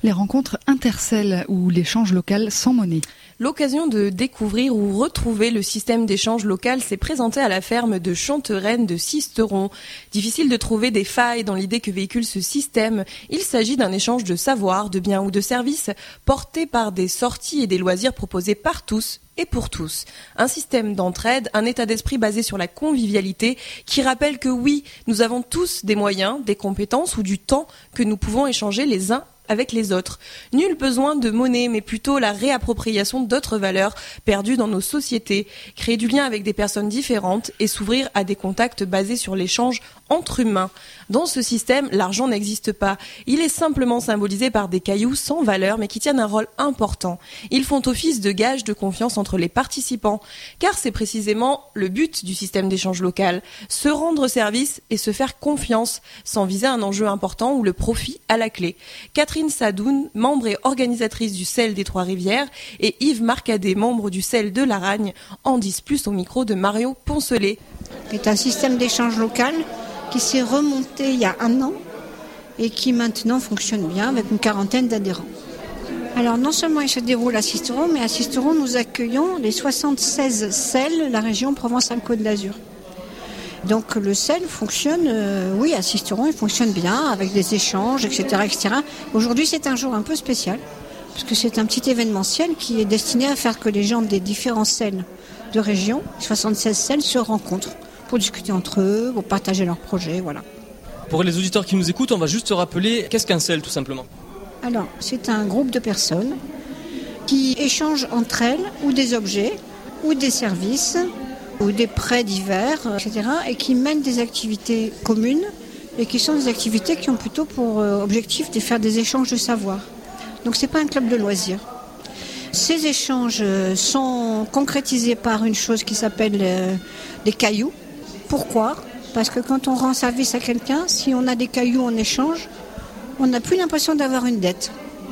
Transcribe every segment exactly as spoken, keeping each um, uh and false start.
Les rencontres intercelles ou l'échange local sans monnaie. L'occasion de découvrir ou retrouver le système d'échange local s'est présentée à la ferme de Chantereine de Sisteron. Difficile de trouver des failles dans l'idée que véhicule ce système. Il s'agit d'un échange de savoir, de biens ou de services portés par des sorties et des loisirs proposés par tous et pour tous. Un système d'entraide, un état d'esprit basé sur la convivialité qui rappelle que oui, nous avons tous des moyens, des compétences ou du temps que nous pouvons échanger les uns avec les autres. Nul besoin de monnaie, mais plutôt la réappropriation d'autres valeurs perdues dans nos sociétés, créer du lien avec des personnes différentes et s'ouvrir à des contacts basés sur l'échange entre humains. Dans ce système, l'argent n'existe pas. Il est simplement symbolisé par des cailloux sans valeur, mais qui tiennent un rôle important. Ils font office de gage de confiance entre les participants, car c'est précisément le but du système d'échange local, se rendre service et se faire confiance, sans viser un enjeu important ou le profit à la clé. Catherine Sadoun, membre et organisatrice du C E L des Trois-Rivières, et Yves Marcadet, membre du C E L de Laragne, en disent plus au micro de Mario Poncelet. C'est un système d'échange local qui s'est remonté il y a un an et qui maintenant fonctionne bien avec une quarantaine d'adhérents. Alors non seulement il se déroule à Sisteron, mais à Sisteron nous accueillons les soixante-seize C E L, la région Provence-Alpes-Côte d'Azur. Donc le C E L fonctionne, euh, oui, à Sisteron, il fonctionne bien avec des échanges, et cetera, et cetera. Aujourd'hui c'est un jour un peu spécial, parce que c'est un petit événementiel qui est destiné à faire que les gens des différents C E L de région, soixante-seize C E L, se rencontrent pour discuter entre eux, pour partager leurs projets, voilà. Pour les auditeurs qui nous écoutent, on va juste se rappeler, qu'est-ce qu'un C E L tout simplement ? Alors, c'est un groupe de personnes qui échangent entre elles ou des objets, ou des services, ou des prêts divers, et cetera, et qui mènent des activités communes, et qui sont des activités qui ont plutôt pour objectif de faire des échanges de savoir. Donc, c'est pas un club de loisirs. Ces échanges sont concrétisés par une chose qui s'appelle euh, des cailloux. Pourquoi ? Parce que quand on rend service à quelqu'un, si on a des cailloux en échange, on n'a plus l'impression d'avoir une dette.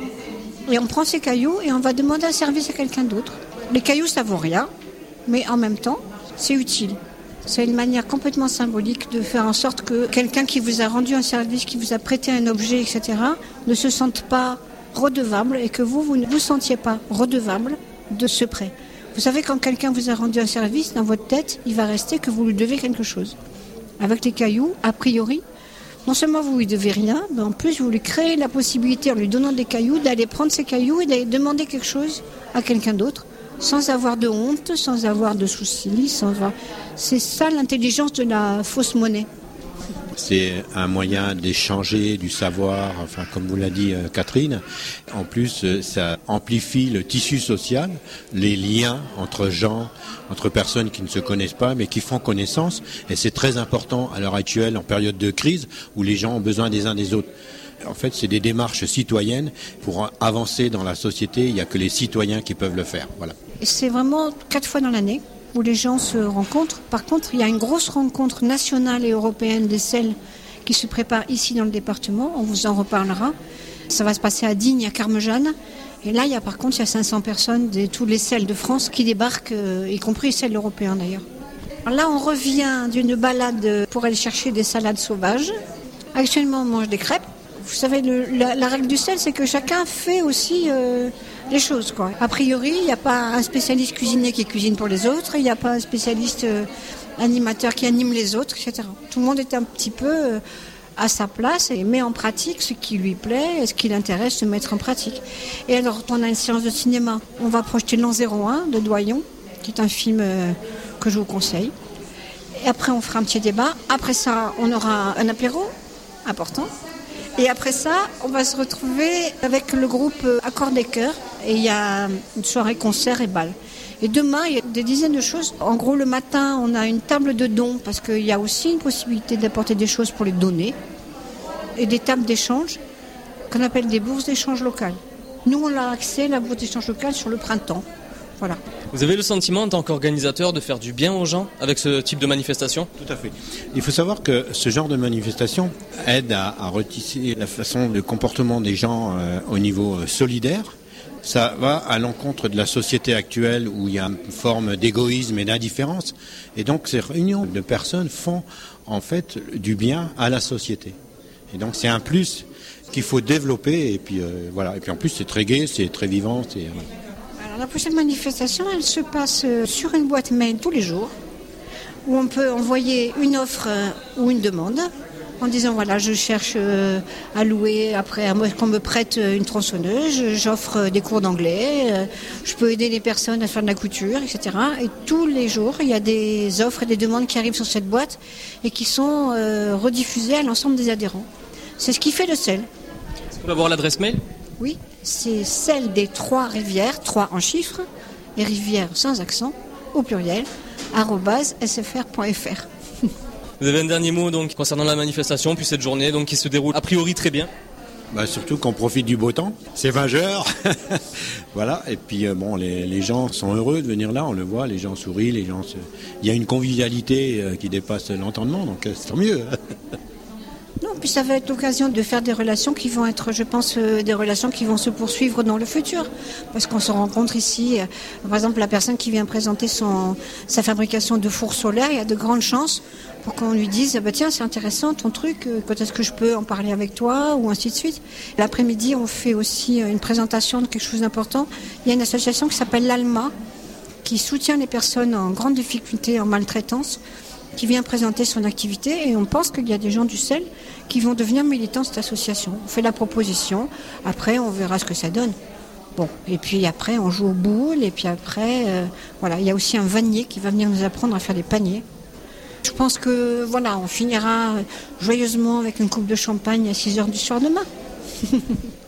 Et on prend ces cailloux et on va demander un service à quelqu'un d'autre. Les cailloux, ça vaut rien, mais en même temps, c'est utile. C'est une manière complètement symbolique de faire en sorte que quelqu'un qui vous a rendu un service, qui vous a prêté un objet, et cetera, ne se sente pas redevable et que vous, vous ne vous sentiez pas redevable de ce prêt. Vous savez, quand quelqu'un vous a rendu un service, dans votre tête, il va rester que vous lui devez quelque chose. Avec les cailloux, a priori, non seulement vous lui devez rien, mais en plus vous lui créez la possibilité, en lui donnant des cailloux, d'aller prendre ces cailloux et d'aller demander quelque chose à quelqu'un d'autre, sans avoir de honte, sans avoir de soucis, sans avoir... C'est ça l'intelligence de la fausse monnaie. C'est un moyen d'échanger du savoir, enfin comme vous l'a dit euh, Catherine. En plus, euh, ça amplifie le tissu social, les liens entre gens, entre personnes qui ne se connaissent pas mais qui font connaissance. Et c'est très important à l'heure actuelle, en période de crise, où les gens ont besoin des uns des autres. En fait, c'est des démarches citoyennes. Pour avancer dans la société, il n'y a que les citoyens qui peuvent le faire. Voilà. C'est vraiment quatre fois dans l'année où les gens se rencontrent. Par contre, il y a une grosse rencontre nationale et européenne des C E L qui se prépare ici dans le département. On vous en reparlera. Ça va se passer à Digne, à Carmejeanne. Et là, il y a par contre, il y a cinq cents personnes de tous les C E L de France qui débarquent, euh, y compris les C E L européens d'ailleurs. Alors là, on revient d'une balade pour aller chercher des salades sauvages. Actuellement, on mange des crêpes. Vous savez, le, la, la règle du C E L, c'est que chacun fait aussi... Euh, les choses, quoi. A priori, il n'y a pas un spécialiste cuisinier qui cuisine pour les autres, il n'y a pas un spécialiste euh, animateur qui anime les autres, et cetera. Tout le monde est un petit peu euh, à sa place et met en pratique ce qui lui plaît et ce qui l'intéresse de mettre en pratique. Et alors, on a une séance de cinéma. On va projeter L'An zéro un de Doyon, qui est un film euh, que je vous conseille. Et après, on fera un petit débat. Après ça, on aura un apéro important. Et après ça, on va se retrouver avec le groupe Accord des Chœurs. Et il y a une soirée concert et bal. Et demain, il y a des dizaines de choses. En gros, le matin, on a une table de dons, parce qu'il y a aussi une possibilité d'apporter des choses pour les donner. Et des tables d'échange, qu'on appelle des bourses d'échange locales. Nous, on a accès à la bourse d'échange locale sur le printemps. Voilà. Vous avez le sentiment, en tant qu'organisateur, de faire du bien aux gens avec ce type de manifestation ? Tout à fait. Il faut savoir que ce genre de manifestation aide à, à retisser la façon de comportement des gens euh, au niveau euh, solidaire. Ça va à l'encontre de la société actuelle où il y a une forme d'égoïsme et d'indifférence. Et donc ces réunions de personnes font en fait du bien à la société. Et donc c'est un plus qu'il faut développer. Et puis euh, voilà. Et puis en plus c'est très gai, c'est très vivant. C'est, euh... Alors la prochaine manifestation, elle se passe sur une boîte mail tous les jours, où on peut envoyer une offre ou une demande en disant voilà, je cherche à louer après à moi qu'on me prête une tronçonneuse, j'offre des cours d'anglais, je peux aider les personnes à faire de la couture, et cetera. Et tous les jours, il y a des offres et des demandes qui arrivent sur cette boîte et qui sont euh, rediffusées à l'ensemble des adhérents. C'est ce qui fait le sel. Est-ce qu'on peut avoir l'adresse mail ? Oui, c'est celle des trois rivières, trois en chiffres, et rivières sans accent, au pluriel, arobase s f r point f r. Vous avez un dernier mot donc concernant la manifestation, puis cette journée donc qui se déroule a priori très bien. Bah, surtout qu'on profite du beau temps, c'est majeur. Voilà, et puis euh, bon, les, les gens sont heureux de venir là, on le voit, les gens sourient, les gens se... il y a une convivialité euh, qui dépasse l'entendement, donc euh, c'est tant mieux. Non, puis ça va être l'occasion de faire des relations qui vont être, je pense, euh, des relations qui vont se poursuivre dans le futur. Parce qu'on se rencontre ici, euh, par exemple, la personne qui vient présenter son, sa fabrication de fours solaires, il y a de grandes chances pour qu'on lui dise, bah, tiens, c'est intéressant ton truc, euh, quand est-ce que je peux en parler avec toi, ou ainsi de suite. L'après-midi, on fait aussi une présentation de quelque chose d'important. Il y a une association qui s'appelle l'ALMA, qui soutient les personnes en grande difficulté, en maltraitance, qui vient présenter son activité, et on pense qu'il y a des gens du sel qui vont devenir militants de cette association. On fait la proposition, après on verra ce que ça donne. Bon, et puis après on joue aux boules, et puis après, euh, voilà, il y a aussi un vannier qui va venir nous apprendre à faire des paniers. Je pense que voilà, on finira joyeusement avec une coupe de champagne à six heures du soir demain.